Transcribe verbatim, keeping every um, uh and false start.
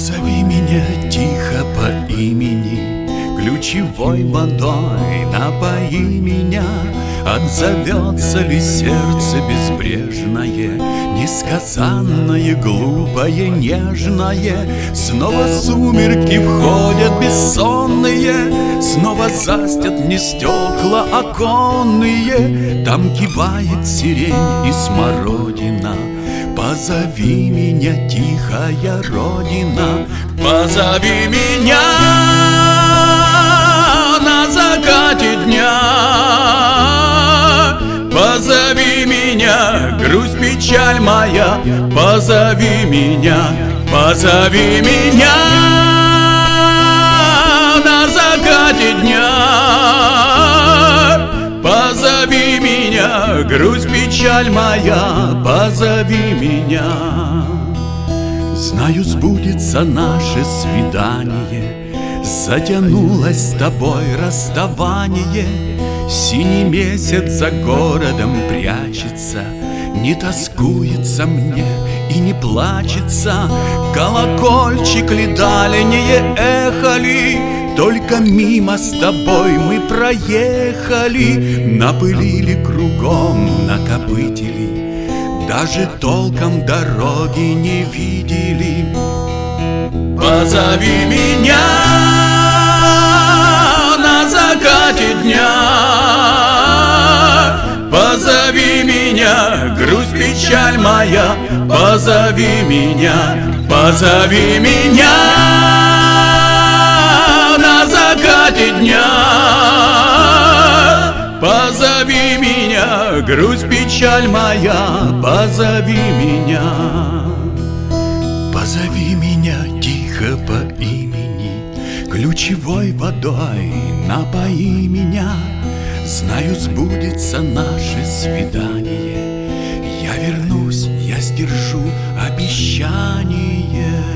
Позови меня тихо по имени, ключевой водой напои меня. Отзовется ли сердце безбрежное, несказанное, глупое, нежное? Снова сумерки входят бессонные, снова застят мне стекла оконные. Там кивает сирень и смородина. Позови меня, тихая родина, позови меня на закате дня. Позови меня, грусть, печаль моя, позови меня, позови меня на закате дня. Позови меня, грусть, печаль моя, позови меня. Знаю, сбудется наше свидание, затянулось с тобой расставание. Синий месяц за городом прячется, не тоскуется мне и не плачется. Колокольчик ли дальнее эхо ли, только мимо с тобой мы проехали. Напылили кругом, накопытили, даже толком дороги не видели. Позови меня на закате дня. Позови меня, грусть, печаль моя, позови меня, позови меня на закате дня. Позови меня, грусть, печаль моя, позови меня. Позови меня тихо по имени, ключевой водой напои меня. Знаю, сбудется наше свидание, я вернусь, я сдержу обещание.